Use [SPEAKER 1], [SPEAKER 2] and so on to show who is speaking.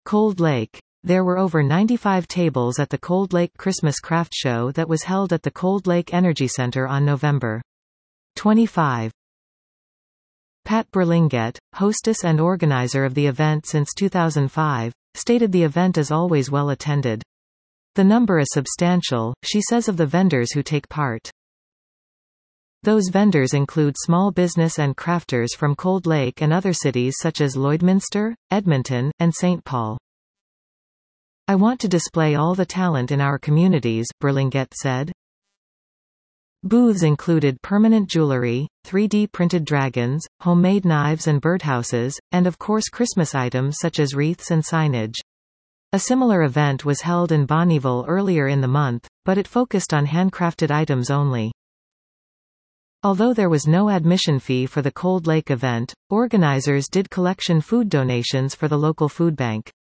[SPEAKER 1] Cold Lake. There were over 95 tables at the Cold Lake Christmas Craft Show that was held at the Cold Lake Energy Center on November 25. Pat Berlinget, hostess and organizer of the event since 2005, stated the event is always well attended. The number is substantial, she says of the vendors who take part. Those vendors include small business and crafters from Cold Lake and other cities such as Lloydminster, Edmonton, and St. Paul. I want to display all the talent in our communities, Berlinget said. Booths included permanent jewelry, 3D printed dragons, homemade knives and birdhouses, and of course Christmas items such as wreaths and signage. A similar event was held in Bonnyville earlier in the month, but it focused on handcrafted items only. Although there was no admission fee for the Cold Lake event, organizers did collection food donations for the local food bank.